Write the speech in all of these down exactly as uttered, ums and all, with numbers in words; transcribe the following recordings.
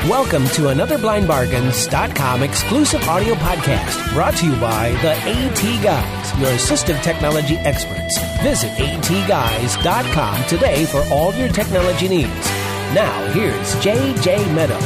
Welcome to another blind bargains dot com exclusive audio podcast brought to you by the AT Guys, your assistive technology experts. Visit A T guys dot com today for all your technology needs. Now, here's J J Meadow.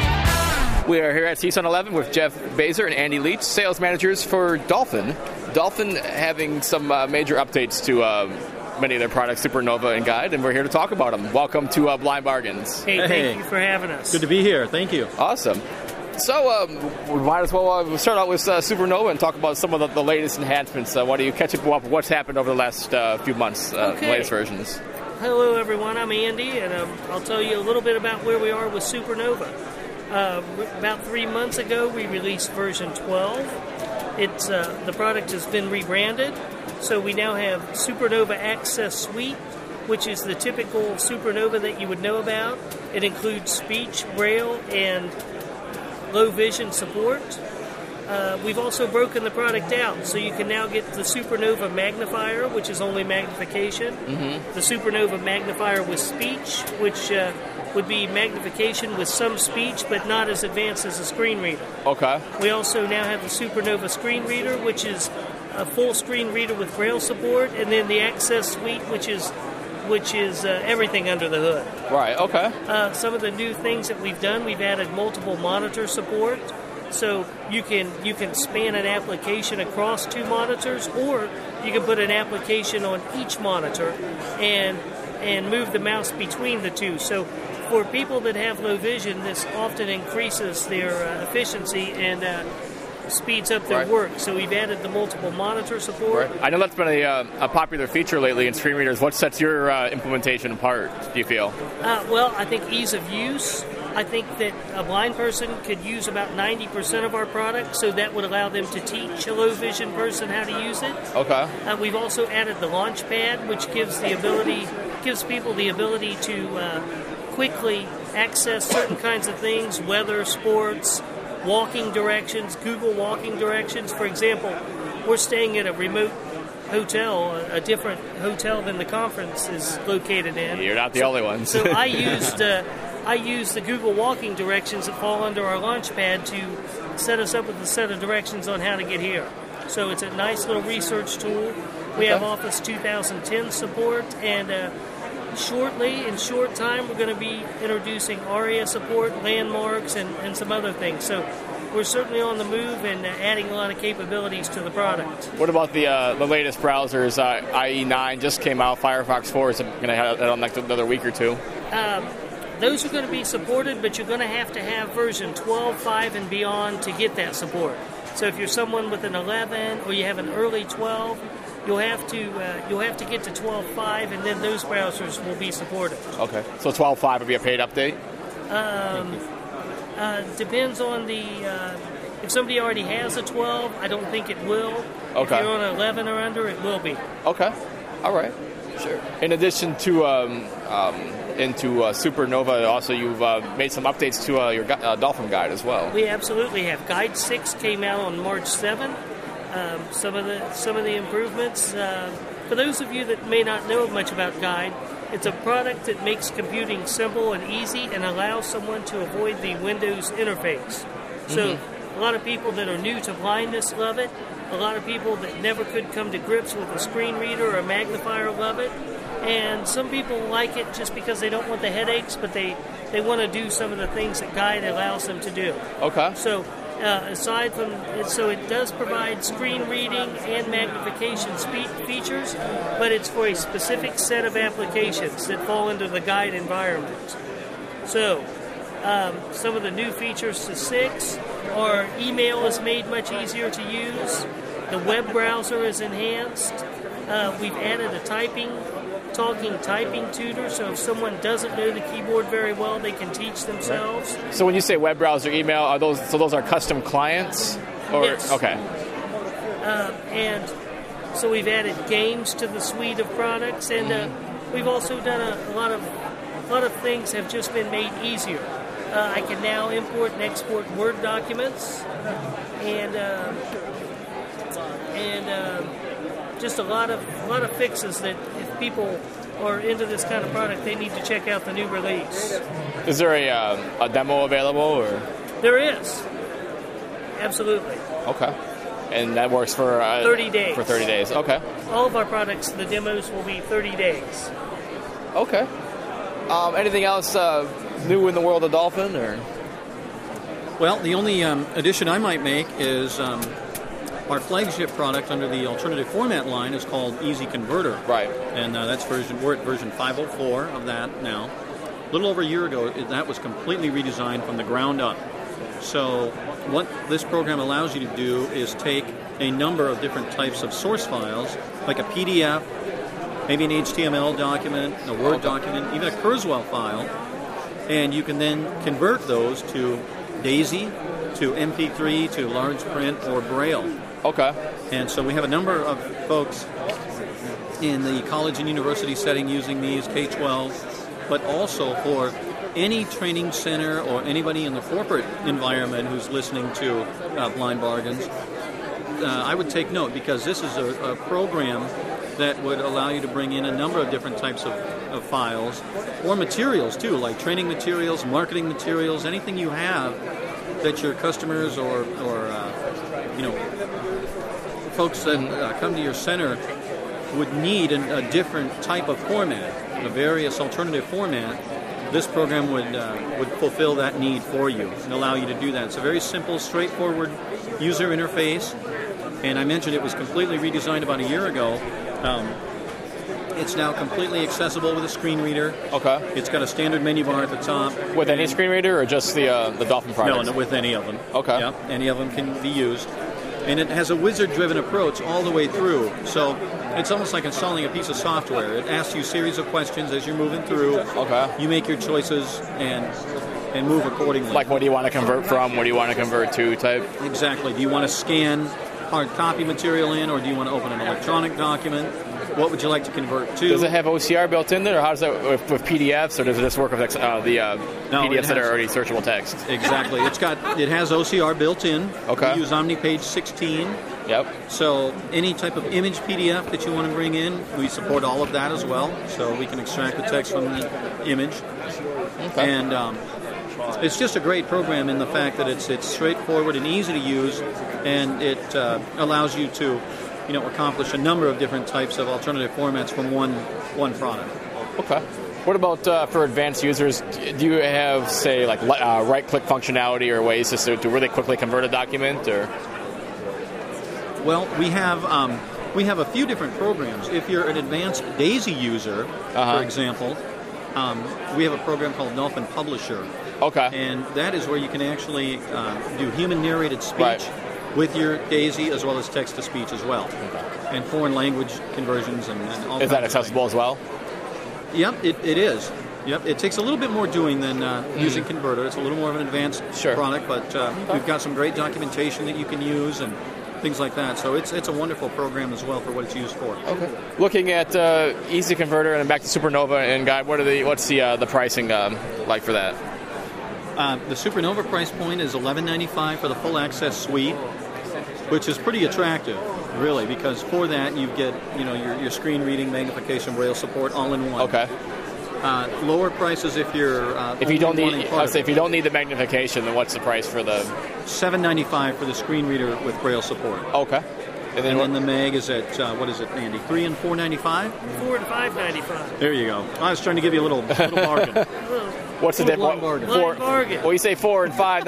We are here at C S U N eleven with Jeff Baser and Andy Leach, sales managers for Dolphin. Dolphin having some uh, major updates to uh, many of their products, Supernova and Guide, and we're here to talk about them. Welcome to uh, Blind Bargains. Hey, thank Hey. you for having us. Good to be here. Thank you. Awesome. So um, we might as well uh, start out with uh, Supernova and talk about some of the, the latest enhancements. Uh, why don't you catch up with what's happened over the last uh, few months, uh, Okay. the latest versions? Hello, everyone. I'm Andy, and um, I'll tell you a little bit about where we are with Supernova. Uh, about three months ago, we released version twelve. It's uh, the product has been rebranded, so we now have Supernova Access Suite, which is the typical Supernova that you would know about. It includes speech, braille, and low vision support. Uh, we've also broken the product out, so you can now get the Supernova Magnifier, which is only magnification, mm-hmm. the Supernova Magnifier with speech, which uh, would be magnification with some speech, but not as advanced as a screen reader. Okay. We also now have the Supernova Screen Reader, which is a full screen reader with braille support, and then the Access Suite, which is which is uh, everything under the hood. Right, okay. Uh, some of the new things that we've done, we've added multiple monitor support. So you can you can span an application across two monitors, or you can put an application on each monitor and and move the mouse between the two. So for people that have low vision, this often increases their uh, efficiency and uh, speeds up their Right. work. So we've added the multiple monitor support. Right. I know that's been a, uh, a popular feature lately in screen readers. What sets your uh, implementation apart, do you feel? Uh, well, I think ease of use. I think that a blind person could use about ninety percent of our product, so that would allow them to teach a low vision person how to use it. Okay. Uh, we've also added the launch pad, which gives the ability gives people the ability to uh, quickly access certain kinds of things, weather, sports, walking directions, Google walking directions. For example, we're staying at a remote hotel, a different hotel than the conference is located in. You're not the so, only ones. so I used uh, I used the Google walking directions that fall under our launch pad to set us up with a set of directions on how to get here. So it's a nice little research tool. We have Office two thousand ten support, and uh, shortly, in short time, we're going to be introducing ARIA support, landmarks, and, and some other things. So we're certainly on the move and uh, adding a lot of capabilities to the product. What about the uh, the latest browsers? Uh, I E nine just came out. Firefox four is going to have that on next another week or two. Um, those are going to be supported, but you're going to have to have version twelve point five and beyond to get that support. So if you're someone with an eleven or you have an early twelve, you'll have to uh, you'll have to get to twelve point five, and then those browsers will be supported. Okay. So twelve point five would be a paid update? Um, uh, depends on the uh, if somebody already has a twelve, I don't think it will. Okay. If you're on an eleven or under, it will be. Okay. All right. Sure. In addition to um, um, into uh, Supernova, also you've uh, made some updates to uh, your gu- uh, Dolphin Guide as well. We absolutely have. Guide six came out on March seventh. Um, some of the some of the improvements. Uh, for those of you that may not know much about Guide, it's a product that makes computing simple and easy and allows someone to avoid the Windows interface. So mm-hmm. a lot of people that are new to blindness love it. A lot of people that never could come to grips with a screen reader or a magnifier love it. And some people like it just because they don't want the headaches, but they, they want to do some of the things that Guide allows them to do. Okay. So uh, aside from, so it does provide screen reading and magnification speed features, but it's for a specific set of applications that fall into the Guide environment. So um, some of the new features to six are email is made much easier to use. The web browser is enhanced. Uh, we've added a typing talking typing tutor, so if someone doesn't know the keyboard very well, they can teach themselves. Right. So when you say web browser email, are those so those are custom clients? Or yes. Okay. Uh, and so we've added games to the suite of products, and uh, we've also done a, a lot of a lot of things have just been made easier. Uh, I can now import and export Word documents, and uh, and uh, just a lot of a lot of fixes that if people are into this kind of product, they need to check out the new release. Is there a, uh, a demo available? Or There is. Absolutely. Okay. And that works for... Uh, thirty days. For thirty days, okay. All of our products, the demos will be thirty days. Okay. Um, anything else uh, new in the world of Dolphin? Or Well, the only um, addition I might make is um, our flagship product under the alternative format line is called Easy Converter. Right. And uh, that's version, we're at version five oh four of that now. A little over a year ago, it, that was completely redesigned from the ground up. So what this program allows you to do is take a number of different types of source files, like a P D F, maybe an H T M L document, a Word document, even a Kurzweil file, and you can then convert those to DAISY, to M P three, to large print, or Braille. Okay. And so we have a number of folks in the college and university setting using these, K twelve, but also for any training center or anybody in the corporate environment who's listening to uh, Blind Bargains. Uh, I would take note, because this is a, a program that would allow you to bring in a number of different types of, of files, or materials too, like training materials, marketing materials, anything you have that your customers or, or uh, you know, folks that uh, come to your center would need a, a different type of format, a various alternative format. This program would uh, would fulfill that need for you and allow you to do that. It's a very simple, straightforward user interface. And I mentioned it was completely redesigned about a year ago. Um, it's now completely accessible with a screen reader. Okay. It's got a standard menu bar at the top. With any screen reader or just the uh, the Dolphin products? No, no, with any of them. Okay. Yep, any of them can be used. And it has a wizard-driven approach all the way through. So it's almost like installing a piece of software. It asks you a series of questions as you're moving through. Okay. You make your choices and and move accordingly. Like, what do you want to convert from? What do you want to convert to type? Exactly. Do you want to scan hard copy material in, or do you want to open an electronic document? What would you like to convert to? Does it have O C R built in there, or how does that with, with P D Fs, or does it just work with uh, the uh, no, P D Fs that has, are already searchable text? Exactly. It's got it has O C R built in. Okay. We use OmniPage sixteen. Yep. So any type of image P D F that you want to bring in, we support all of that as well. So we can extract the text from the image. Okay. And um, it's just a great program in the fact that it's it's straightforward and easy to use, and it uh, allows you to, you know, accomplish a number of different types of alternative formats from one one product. Okay. What about uh, for advanced users? Do you have, say, like uh, right-click functionality or ways to, to really quickly convert a document? Or well, we have um, we have a few different programs. If you're an advanced DAISY user, uh-huh. for example, um, we have a program called Dolphin Publisher. Okay. And that is where you can actually uh, do human-narrated speech. Right. With your DAISY as well as text-to-speech as well, okay. and foreign language conversions and, and all. Is that accessible as well? Yep, it, it is. Yep, it takes a little bit more doing than uh, mm. using Converter. It's a little more of an advanced sure. product, but uh, okay. we've got some great documentation that you can use and things like that. So it's it's a wonderful program as well for what it's used for. Okay. Looking at uh, Easy Converter and back to Supernova and Guide, what are the what's the uh, the pricing um, like for that? Uh, the Supernova price point is eleven ninety-five for the full access suite, which is pretty attractive, really, because for that you get, you know, your, your screen reading, magnification, Braille support all in one. Okay. Uh, lower prices if you're uh, if you don't need I say if you don't need the magnification, then what's the price for the seven ninety-five for the screen reader with Braille support. Okay. And then, and then the mag is at uh, what is it, Andy? Three and four ninety-five. Four and five ninety-five. There you go. I was trying to give you a little, little bargain. What's the difference? Bargain. Four, bargain. Well, you say four and five.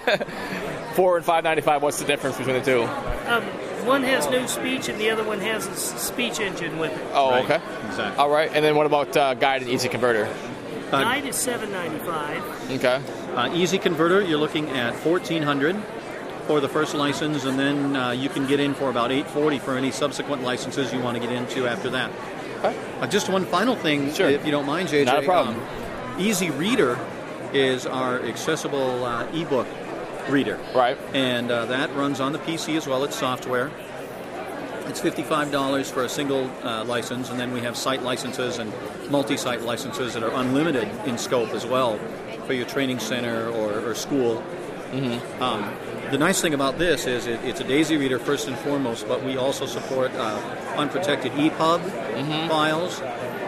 Four and five ninety-five. What's the difference between the two? Um, one has no speech, and the other one has a speech engine with it. Oh, right. okay. Exactly. All right. And then what about uh, Guide and Easy Converter? Uh, Guide is seven ninety-five. Okay. Uh, Easy Converter, you're looking at fourteen hundred for the first license, and then uh, you can get in for about eight forty for any subsequent licenses you want to get into after that. Okay. Uh, just one final thing, sure. if you don't mind, J J. Not a problem. Um, Easy Reader is our accessible uh, ebook reader. Right. And uh, that runs on the P C as well. It's software. It's fifty-five dollars for a single uh, license, and then we have site licenses and multi-site licenses that are unlimited in scope as well for your training center or, or school. Mm-hmm. Um, the nice thing about this is it, it's a DAISY reader first and foremost, but we also support uh, unprotected E P U B mm-hmm. files,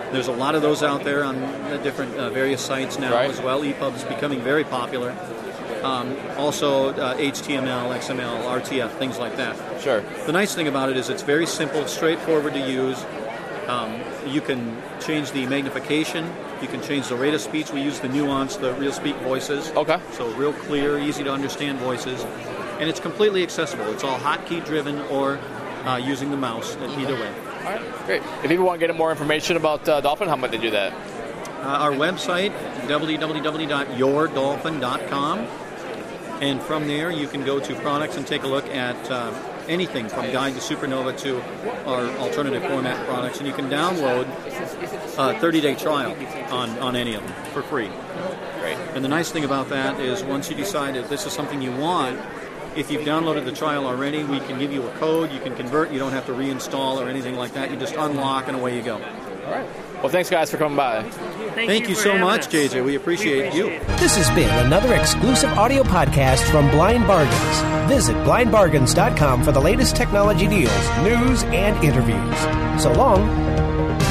There's a lot of those out there on the different uh, various sites now Right. as well. E P U B is becoming very popular. Um, also, uh, H T M L, X M L, R T F, things like that. Sure. The nice thing about it is it's very simple, straightforward to use. Um, you can change the magnification. You can change the rate of speech. We use the Nuance, the Real Speak voices. Okay. So real clear, easy to understand voices. And it's completely accessible. It's all hotkey driven or uh, using the mouse, either way. All right, great. If people want to get more information about uh, Dolphin, how might they do that? Uh, our website, w w w dot your dolphin dot com. And from there, you can go to products and take a look at uh, anything from Guide to Supernova to our alternative format products. And you can download a thirty-day trial on, on any of them for free. Great. And the nice thing about that is once you decide that this is something you want, if you've downloaded the trial already, we can give you a code. You can convert. You don't have to reinstall or anything like that. You just unlock and away you go. All right. Well, thanks, guys, for coming by. Thank, Thank you, for so having much, us. J J. We appreciate, We appreciate you. it. This has been another exclusive audio podcast from Blind Bargains. Visit blind bargains dot com for the latest technology deals, news, and interviews. So long.